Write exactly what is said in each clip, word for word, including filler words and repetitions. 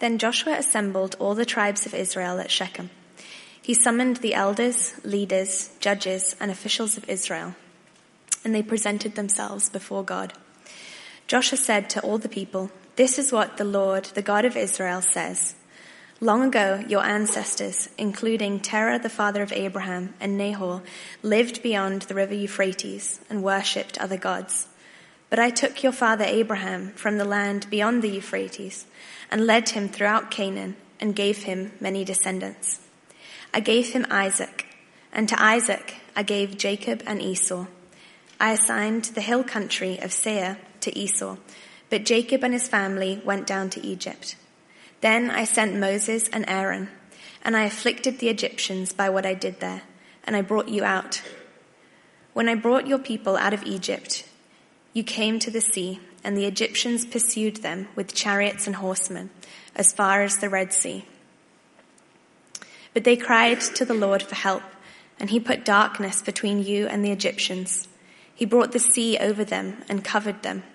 Then Joshua assembled all the tribes of Israel at Shechem. He summoned the elders, leaders, judges, and officials of Israel, and they presented themselves before God. Joshua said to all the people, "This is what the Lord, the God of Israel, says. Long ago, your ancestors, including Terah, the father of Abraham, and Nahor, lived beyond the river Euphrates and worshipped other gods. But I took your father Abraham from the land beyond the Euphrates and led him throughout Canaan and gave him many descendants. I gave him Isaac, and to Isaac I gave Jacob and Esau. I assigned the hill country of Seir to Esau, but Jacob and his family went down to Egypt. Then I sent Moses and Aaron, and I afflicted the Egyptians by what I did there, and I brought you out. When I brought your people out of Egypt, you came to the sea, and the Egyptians pursued them with chariots and horsemen as far as the Red Sea. But they cried to the Lord for help, and he put darkness between you and the Egyptians. He brought the sea over them and covered them.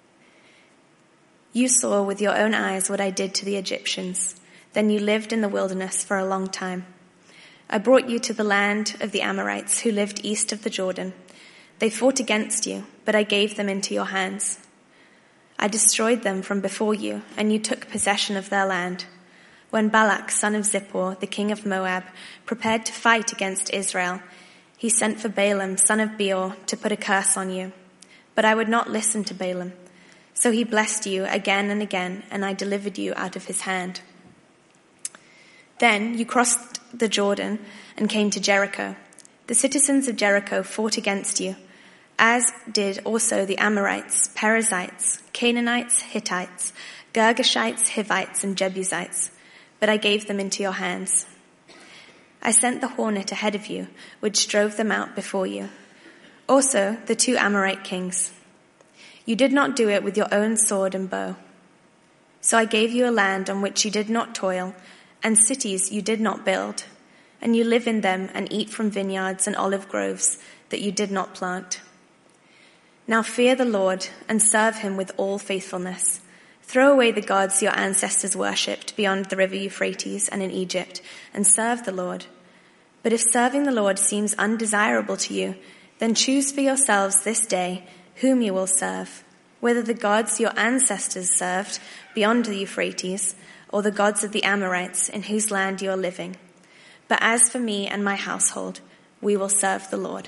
You saw with your own eyes what I did to the Egyptians. Then you lived in the wilderness for a long time. I brought you to the land of the Amorites who lived east of the Jordan. They fought against you, but I gave them into your hands. I destroyed them from before you, and you took possession of their land. When Balak, son of Zippor, the king of Moab, prepared to fight against Israel, he sent for Balaam, son of Beor, to put a curse on you. But I would not listen to Balaam. So he blessed you again and again, and I delivered you out of his hand. Then you crossed the Jordan and came to Jericho. The citizens of Jericho fought against you, as did also the Amorites, Perizzites, Canaanites, Hittites, Girgashites, Hivites, and Jebusites. But I gave them into your hands. I sent the hornet ahead of you, which drove them out before you. Also the two Amorite kings. You did not do it with your own sword and bow. So I gave you a land on which you did not toil, and cities you did not build, and you live in them and eat from vineyards and olive groves that you did not plant. Now fear the Lord and serve him with all faithfulness. Throw away the gods your ancestors worshipped beyond the river Euphrates and in Egypt, and serve the Lord. But if serving the Lord seems undesirable to you, then choose for yourselves this day whom you will serve, whether the gods your ancestors served beyond the Euphrates, or the gods of the Amorites in whose land you are living. But as for me and my household, we will serve the Lord."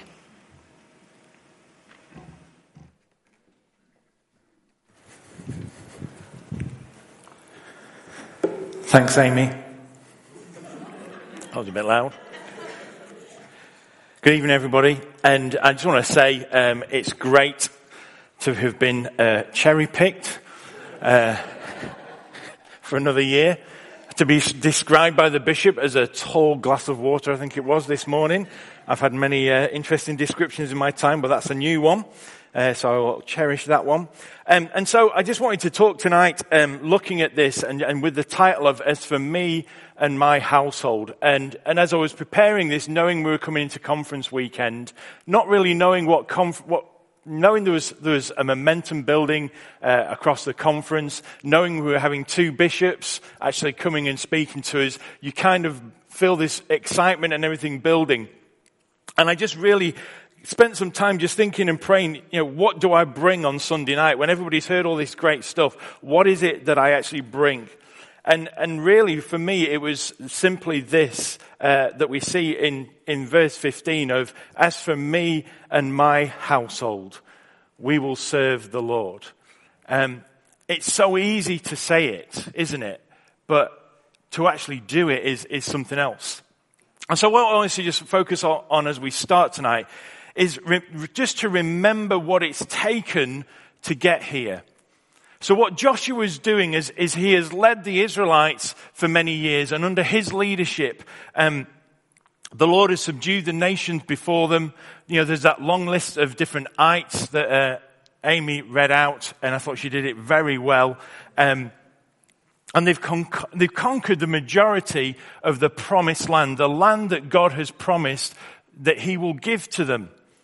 Thanks, Amy. That was a bit loud. Good evening, everybody. And I just want to say um, it's great to have been uh, cherry-picked uh, for another year. To be described by the bishop as a tall glass of water, I think it was, this morning. I've had many uh, interesting descriptions in my time, but that's a new one. Uh, so I will cherish that one. Um, and so I just wanted to talk tonight, um, looking at this and, and with the title of As for Me and My Household. And, and as I was preparing this, knowing we were coming into conference weekend, not really knowing what, conf- what knowing there was, there was a momentum building uh, across the conference, knowing we were having two bishops actually coming and speaking to us, you kind of feel this excitement and everything building. And I just really spent some time just thinking and praying, you know, what do I bring on Sunday night? When everybody's heard all this great stuff, what is it that I actually bring? And and really, for me, it was simply this uh, that we see in, in verse fifteen of, as for me and my household, we will serve the Lord. Um, it's so easy to say it, isn't it? But to actually do it is, is something else. And so what I want to just focus on, on as we start tonight is re- just to remember what it's taken to get here. So what Joshua is doing is, is he has led the Israelites for many years, and under his leadership, um, the Lord has subdued the nations before them. You know, there's that long list of different ites that uh, Amy read out, and I thought she did it very well. Um, and they've, con- they've conquered the majority of the promised land, the land that God has promised that he will give to them.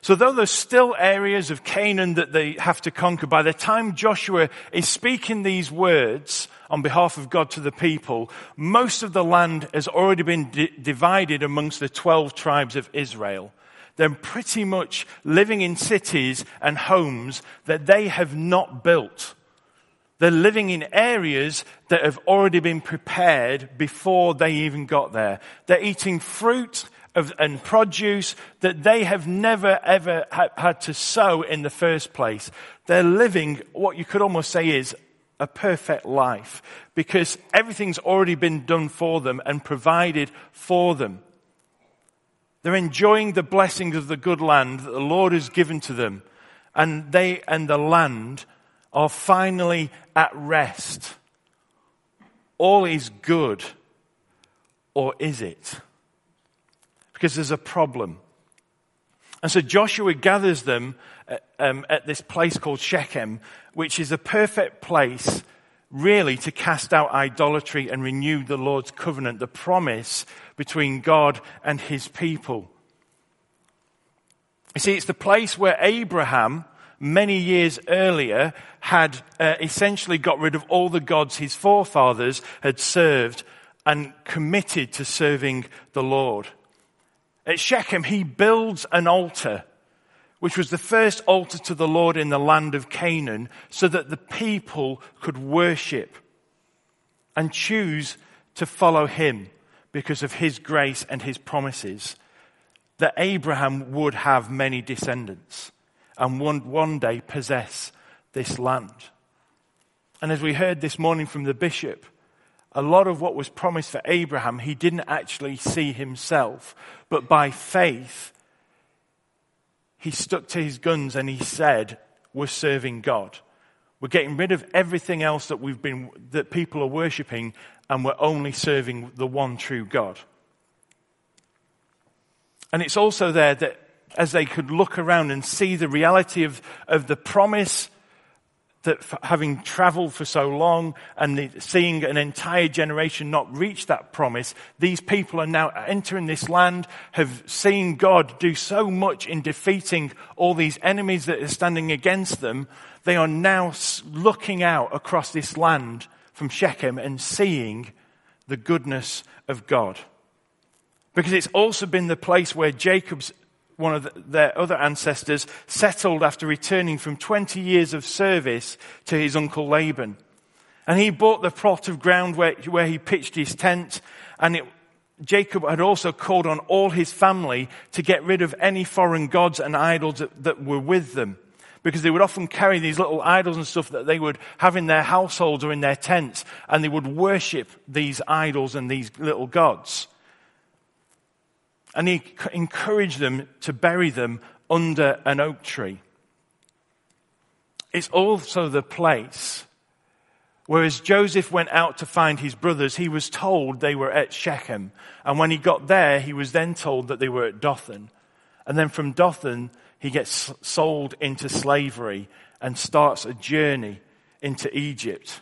So though there's still areas of Canaan that they have to conquer, by the time Joshua is speaking these words on behalf of God to the people, most of the land has already been di- divided amongst the twelve tribes of Israel. They're pretty much living in cities and homes that they have not built. They're living in areas that have already been prepared before they even got there. They're eating fruit of, and produce that they have never ever ha- had to sow in the first place. They're living what you could almost say is a perfect life because everything's already been done for them and provided for them. They're enjoying the blessings of the good land that the Lord has given to them. And they and the land are finally at rest. All is good. Or is it? Because there's a problem. And so Joshua gathers them um, at this place called Shechem, which is a perfect place really to cast out idolatry and renew the Lord's covenant, the promise between God and his people. You see, it's the place where Abraham, many years earlier, had uh, essentially got rid of all the gods his forefathers had served and committed to serving the Lord. At Shechem, he builds an altar, which was the first altar to the Lord in the land of Canaan, so that the people could worship and choose to follow him because of his grace and his promises, that Abraham would have many descendants and one, one day possess this land. And as we heard this morning from the bishop, a lot of what was promised for Abraham, he didn't actually see himself, but by faith, he stuck to his guns and he said, we're serving God. We're getting rid of everything else that we've been, that people are worshipping, and we're only serving the one true God. And it's also there that as they could look around and see the reality of, of the promise that having traveled for so long and the, seeing an entire generation not reach that promise, these people are now entering this land, have seen God do so much in defeating all these enemies that are standing against them. They are now looking out across this land from Shechem and seeing the goodness of God. Because it's also been the place where Jacob's one of the, their other ancestors settled after returning from twenty years of service to his uncle Laban. And he bought the plot of ground where, where he pitched his tent. And it, Jacob had also called on all his family to get rid of any foreign gods and idols that, that were with them. Because they would often carry these little idols and stuff that they would have in their households or in their tents. And they would worship these idols and these little gods. And he encouraged them to bury them under an oak tree. It's also the place where as Joseph went out to find his brothers, he was told they were at Shechem. And when he got there, he was then told that they were at Dothan. And then from Dothan, he gets sold into slavery and starts a journey into Egypt.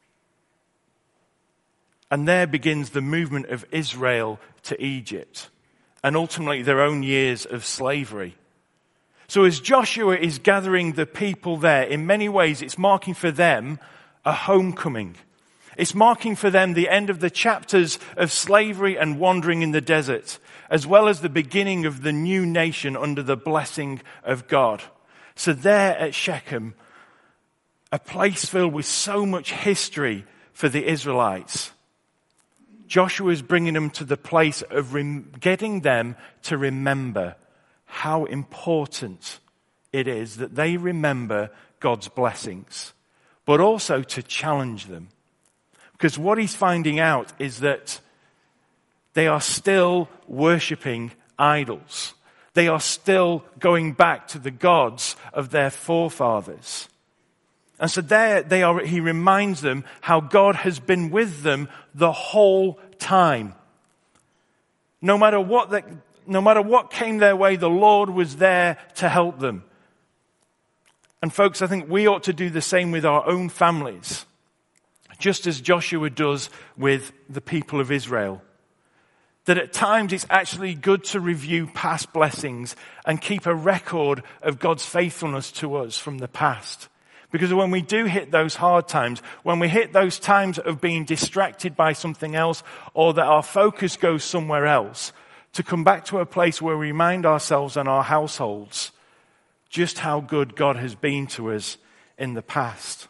And there begins the movement of Israel to Egypt. And ultimately their own years of slavery. So as Joshua is gathering the people there, in many ways it's marking for them a homecoming. It's marking for them the end of the chapters of slavery and wandering in the desert, as well as the beginning of the new nation under the blessing of God. So there at Shechem, a place filled with so much history for the Israelites, Joshua is bringing them to the place of rem- getting them to remember how important it is that they remember God's blessings, but also to challenge them. Because what he's finding out is that they are still worshipping idols. They are still going back to the gods of their forefathers. And so there they are, he reminds them how God has been with them the whole time. No matter what the, no matter what came their way, the Lord was there to help them. And folks, I think we ought to do the same with our own families, just as Joshua does with the people of Israel. That at times it's actually good to review past blessings and keep a record of God's faithfulness to us from the past. Because when we do hit those hard times, when we hit those times of being distracted by something else, or that our focus goes somewhere else, to come back to a place where we remind ourselves and our households just how good God has been to us in the past.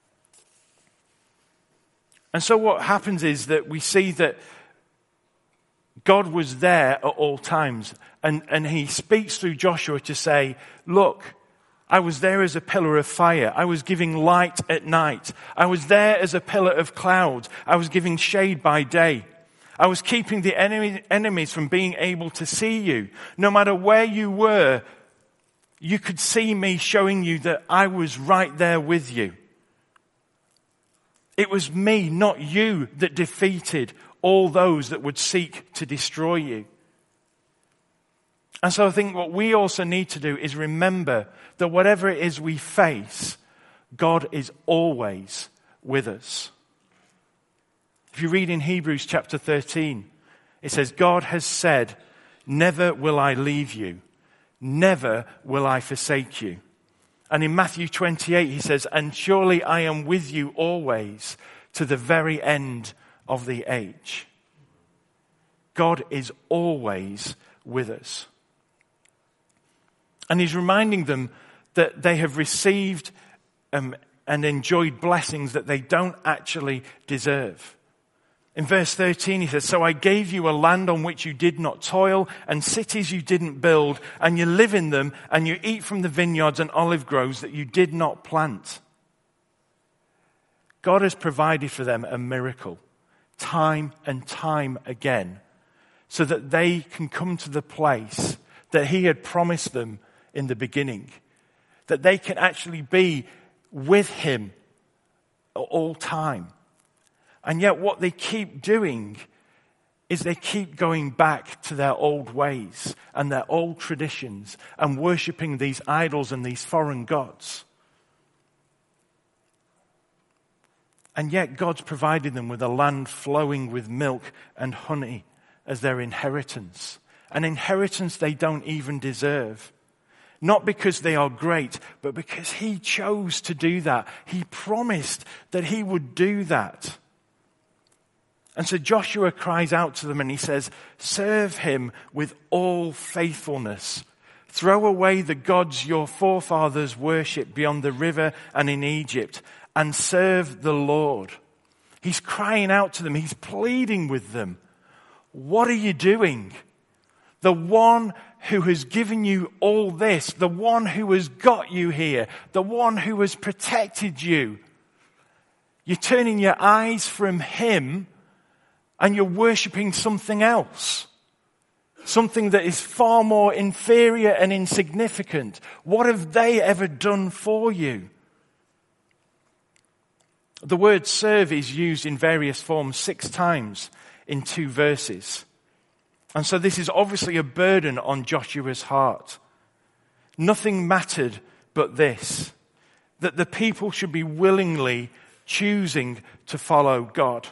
And so what happens is that we see that God was there at all times. And, and he speaks through Joshua to say, look, I was there as a pillar of fire. I was giving light at night. I was there as a pillar of cloud. I was giving shade by day. I was keeping the enemy, enemies from being able to see you. No matter where you were, you could see me showing you that I was right there with you. It was me, not you, that defeated all those that would seek to destroy you. And so I think what we also need to do is remember that whatever it is we face, God is always with us. If you read in Hebrews chapter thirteen, it says, God has said, never will I leave you, never will I forsake you. And in Matthew twenty-eight, he says, and surely I am with you always to the very end of the age. God is always with us. And he's reminding them that they have received um, and enjoyed blessings that they don't actually deserve. In verse thirteen, he says, so I gave you a land on which you did not toil, and cities you didn't build, and you live in them, and you eat from the vineyards and olive groves that you did not plant. God has provided for them a miracle, time and time again, so that they can come to the place that he had promised them in the beginning, that they can actually be with him at all time. And yet what they keep doing is they keep going back to their old ways and their old traditions and worshipping these idols and these foreign gods. And yet God's provided them with a land flowing with milk and honey as their inheritance. An inheritance they don't even deserve. Not because they are great, but because he chose to do that. He promised that he would do that. And so Joshua cries out to them and he says, serve him with all faithfulness. Throw away the gods your forefathers worshipped beyond the river and in Egypt, and serve the Lord. He's crying out to them. He's pleading with them. What are you doing? The one who has given you all this, the one who has got you here, the one who has protected you. You're turning your eyes from him and you're worshipping something else. Something that is far more inferior and insignificant. What have they ever done for you? The word serve is used in various forms six times in two verses. And so this is obviously a burden on Joshua's heart. Nothing mattered but this, that the people should be willingly choosing to follow God.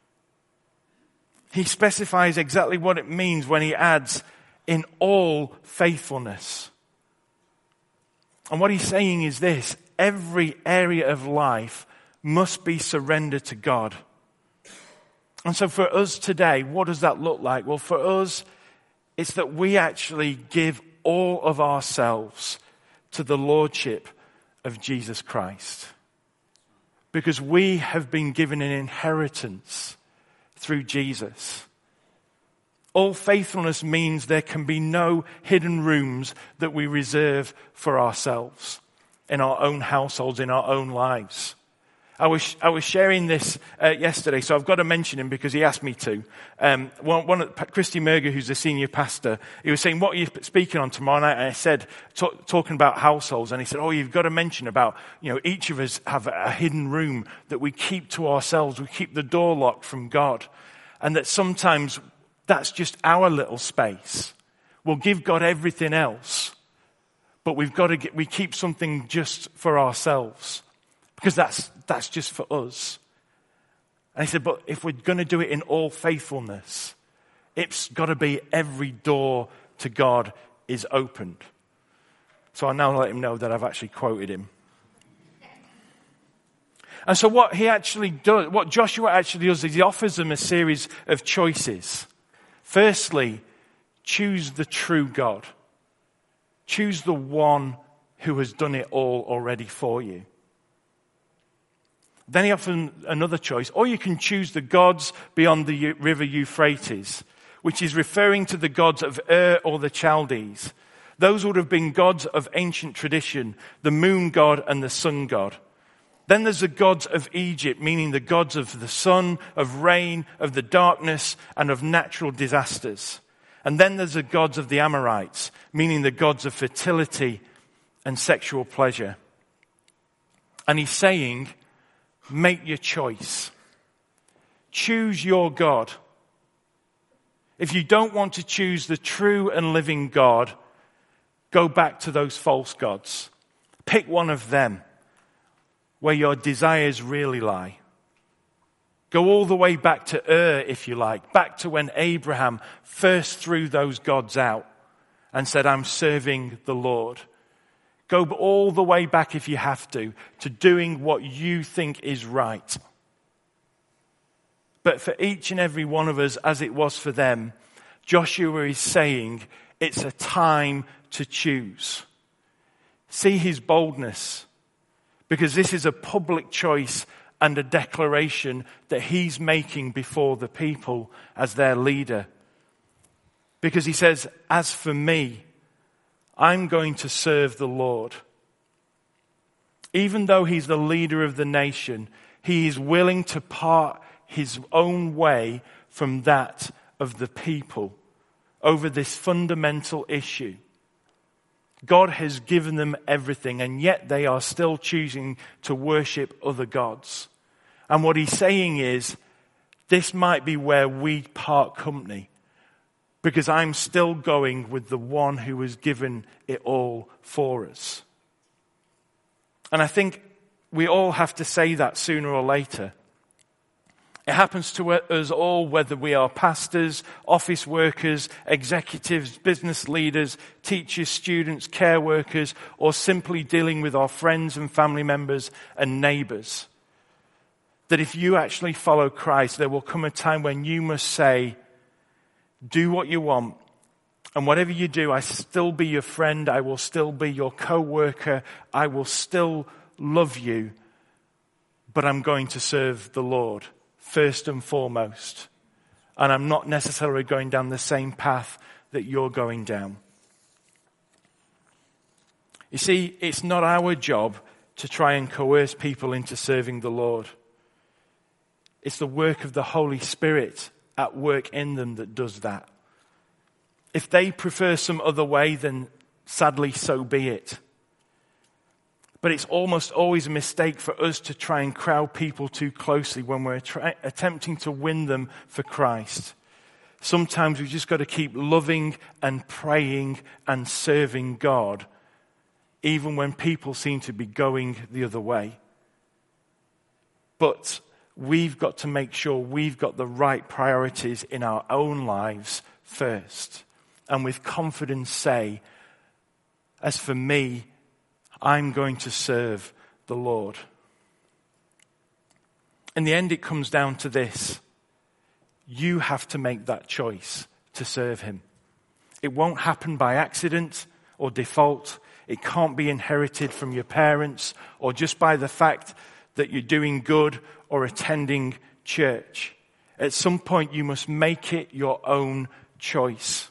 He specifies exactly what it means when he adds, in all faithfulness. And what he's saying is this, every area of life must be surrendered to God. And so for us today, what does that look like? Well, for us, it's that we actually give all of ourselves to the lordship of Jesus Christ. Because we have been given an inheritance through Jesus. All faithfulness means there can be no hidden rooms that we reserve for ourselves in our own households, in our own lives. I was I was sharing this uh, yesterday, so I've got to mention him because he asked me to. Um, one, one Christy Merger, who's the senior pastor, he was saying, "What are you speaking on tomorrow night?" And I said, t- talking about households, and he said, "Oh, you've got to mention about, you know, each of us have a hidden room that we keep to ourselves. We keep the door locked from God, and that sometimes that's just our little space. We'll give God everything else, but we've got to get we keep something just for ourselves." Because that's that's just for us. And he said, but if we're going to do it in all faithfulness, It's got to be every door to God is opened. So I now let him know that I've actually quoted him. And so what he actually does, what Joshua actually does is he offers them a series of choices. Firstly, choose the true God. Choose the one who has done it all already for you. Then he offers another choice. Or you can choose the gods beyond the river Euphrates, which is referring to the gods of Ur or the Chaldees. Those would have been gods of ancient tradition, the moon god and the sun god. Then there's the gods of Egypt, meaning the gods of the sun, of rain, of the darkness, and of natural disasters. And then there's the gods of the Amorites, meaning the gods of fertility and sexual pleasure. And he's saying, make your choice. Choose your God. If you don't want to choose the true and living God, go back to those false gods. Pick one of them where your desires really lie. Go all the way back to Ur, if you like, back to when Abraham first threw those gods out and said, I'm serving the Lord. Go all the way back, if you have to, to doing what you think is right. But for each and every one of us, as it was for them, Joshua is saying it's a time to choose. See his boldness, because this is a public choice and a declaration that he's making before the people as their leader. Because he says, as for me, I'm going to serve the Lord. Even though he's the leader of the nation, he is willing to part his own way from that of the people over this fundamental issue. God has given them everything, and yet they are still choosing to worship other gods. And what he's saying is, this might be where we part company, because I'm still going with the one who has given it all for us. And I think we all have to say that sooner or later. It happens to us all, whether we are pastors, office workers, executives, business leaders, teachers, students, care workers, or simply dealing with our friends and family members and neighbors. That if you actually follow Christ, there will come a time when you must say, do what you want, and whatever you do, I still be your friend, I will still be your co-worker, I will still love you, but I'm going to serve the Lord first and foremost. And I'm not necessarily going down the same path that you're going down. You see, it's not our job to try and coerce people into serving the Lord. It's the work of the Holy Spirit at work in them that does that. If they prefer some other way, then sadly, so be it. But it's almost always a mistake for us to try and crowd people too closely when we're try- attempting to win them for Christ. Sometimes we've just got to keep loving and praying and serving God, even when people seem to be going the other way. But we've got to make sure we've got the right priorities in our own lives first. And with confidence say, as for me, I'm going to serve the Lord. In the end, it comes down to this. You have to make that choice to serve him. It won't happen by accident or default. It can't be inherited from your parents or just by the fact that you're doing good or attending church. At some point, you must make it your own choice.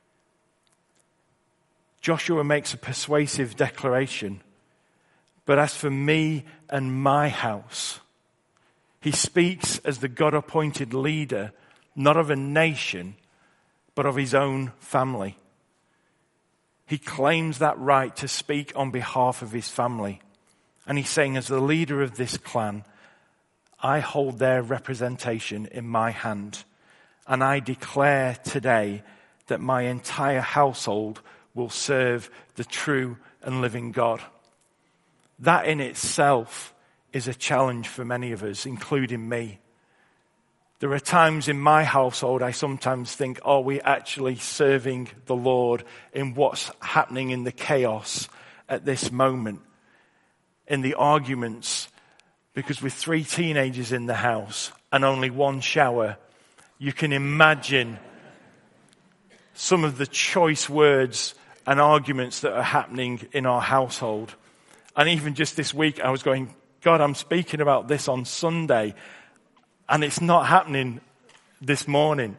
Joshua makes a persuasive declaration. But as for me and my house, he speaks as the God-appointed leader, not of a nation, but of his own family. He claims that right to speak on behalf of his family. And he's saying, as the leader of this clan, I hold their representation in my hand. And I declare today that my entire household will serve the true and living God. That in itself is a challenge for many of us, including me. There are times in my household I sometimes think, are we actually serving the Lord in what's happening in the chaos at this moment? In the arguments, because with three teenagers in the house and only one shower, you can imagine some of the choice words and arguments that are happening in our household. And even just this week, I was going, God, I'm speaking about this on Sunday, and it's not happening this morning.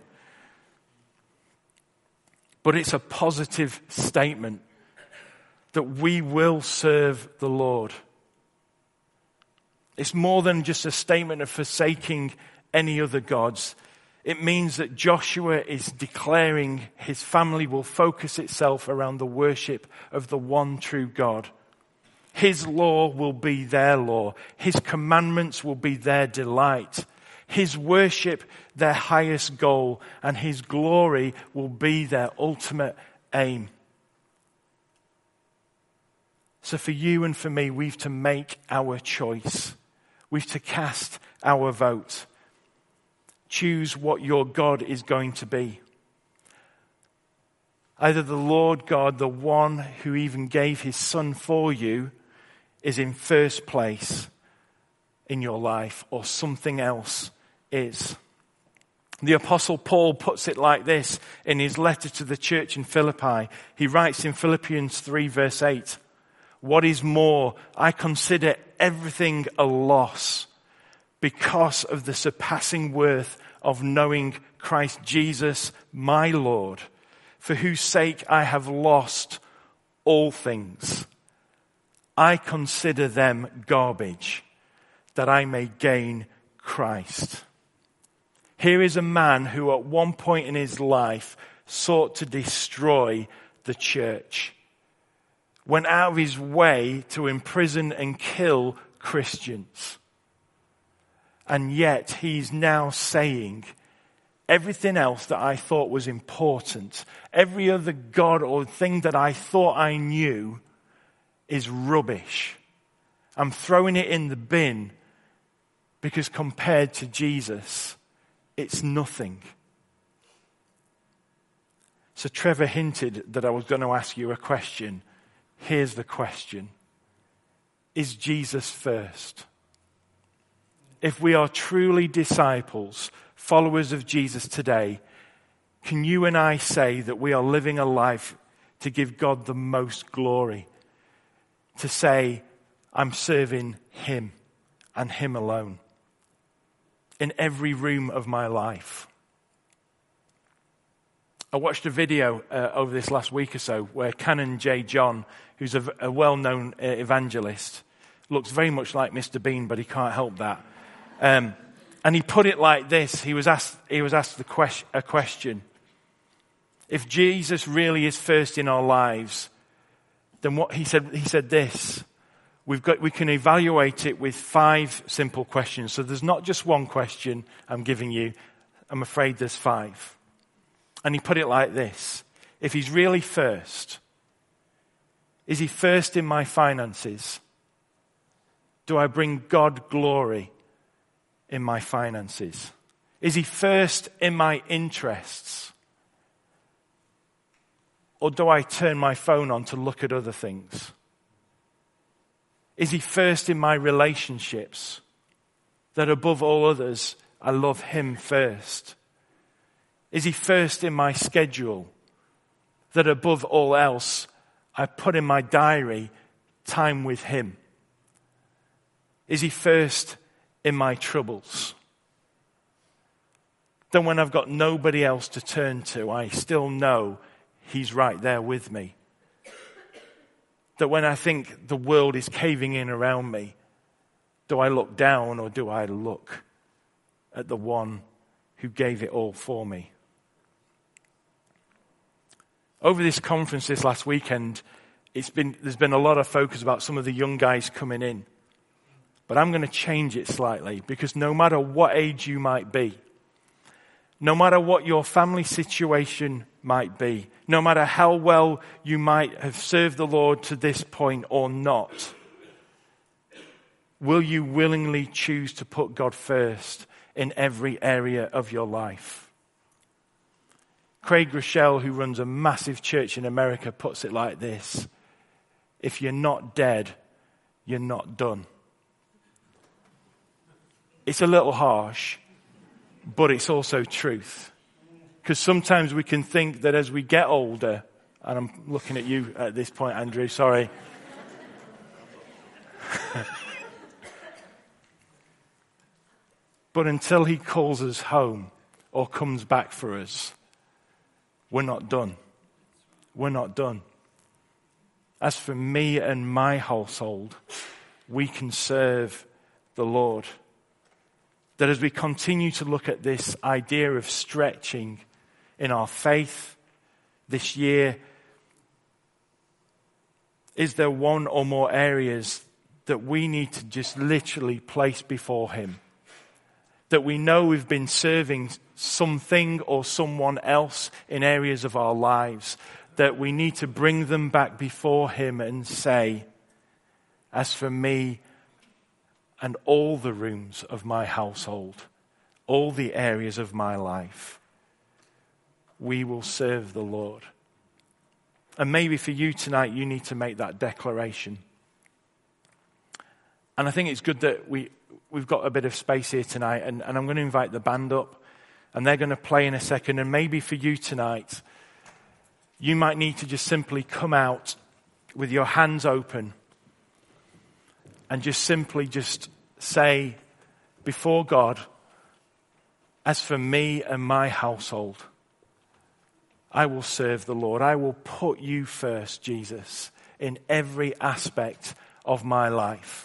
But it's a positive statement that we will serve the Lord. It's more than just a statement of forsaking any other gods. It means that Joshua is declaring his family will focus itself around the worship of the one true God. His law will be their law. His commandments will be their delight. His worship, their highest goal, and his glory will be their ultimate aim. So for you and for me, we've to make our choice. We've to cast our vote. Choose what your God is going to be. Either the Lord God, the one who even gave his son for you, is in first place in your life, or something else is. The Apostle Paul puts it like this in his letter to the church in Philippi. He writes in Philippians three verse eight, "What is more, I consider everything a loss because of the surpassing worth of knowing Christ Jesus, my Lord, for whose sake I have lost all things. I consider them garbage, that I may gain Christ." Here is a man who at one point in his life sought to destroy the church, went out of his way to imprison and kill Christians. And yet he's now saying, everything else that I thought was important, every other God or thing that I thought I knew is rubbish. I'm throwing it in the bin because compared to Jesus, it's nothing. So Trevor hinted that I was going to ask you a question. Here's the question. Is Jesus first? If we are truly disciples, followers of Jesus today, can you and I say that we are living a life to give God the most glory? To say, I'm serving him and him alone in every room of my life. I watched a video uh, over this last week or so where Canon J. John, who's a, a well-known uh, evangelist, looks very much like Mister Bean, but he can't help that. Um, and he put it like this. He was asked, he was asked the que- a question. If Jesus really is first in our lives, then what he said, he said this. We've got, we can evaluate it with five simple questions. So there's not just one question I'm giving you. I'm afraid there's five. And he put it like this. If he's really first, is he first in my finances? Do I bring God glory in my finances? Is he first in my interests? Or do I turn my phone on to look at other things? Is he first in my relationships? That above all others, I love him first. Is he first in my schedule? That above all else, I put in my diary time with him. Is he first in my troubles? Then when I've got nobody else to turn to, I still know he's right there with me. That when I think the world is caving in around me, do I look down or do I look at the one who gave it all for me? Over this conference this last weekend, it's been, there's been a lot of focus about some of the young guys coming in. But I'm going to change it slightly, because no matter what age you might be, no matter what your family situation might be, no matter how well you might have served the Lord to this point or not, will you willingly choose to put God first in every area of your life. Craig Rochelle, who runs a massive church in America, puts it like this: if you're not dead, you're not done. It's a little harsh, but it's also truth. Because sometimes we can think that as we get older, and I'm looking at you at this point, Andrew, sorry. But until he calls us home or comes back for us, we're not done. We're not done. As for me and my household, we can serve the Lord. That as we continue to look at this idea of stretching in our faith this year, is there one or more areas that we need to just literally place before him? That we know we've been serving something or someone else in areas of our lives, that we need to bring them back before him and say, as for me and all the rooms of my household, all the areas of my life, we will serve the Lord. And maybe for you tonight, you need to make that declaration. And I think it's good that we, we've got a bit of space here tonight, and, and I'm going to invite the band up, and they're going to play in a second. And maybe for you tonight, you might need to just simply come out with your hands open and just simply just say before God, as for me and my household, I will serve the Lord. I will put you first, Jesus, in every aspect of my life.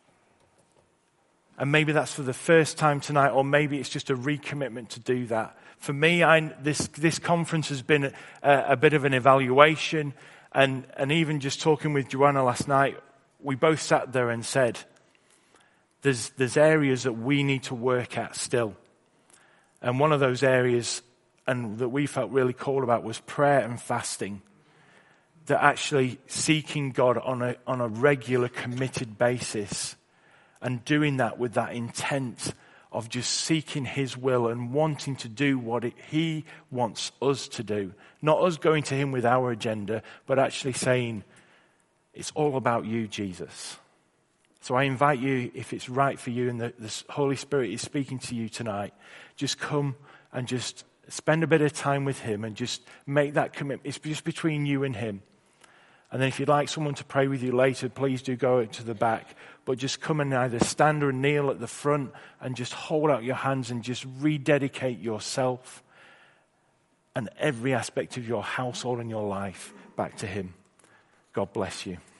And maybe that's for the first time tonight, or maybe it's just a recommitment to do that. For me, I, this this conference has been a, a bit of an evaluation, and, and even just talking with Joanna last night, we both sat there and said, there's, there's areas that we need to work at still. And one of those areas, and that we felt really called about, was prayer and fasting. That actually seeking God on a on a regular, committed basis, and doing that with that intent of just seeking his will and wanting to do what it, he wants us to do. Not us going to him with our agenda, but actually saying, it's all about you, Jesus. So I invite you, if it's right for you and the, the Holy Spirit is speaking to you tonight, just come and just spend a bit of time with him and just make that commitment. It's just between you and him. And then if you'd like someone to pray with you later, please do go to the back. But just come and either stand or kneel at the front and just hold out your hands and just rededicate yourself and every aspect of your household and your life back to him. God bless you.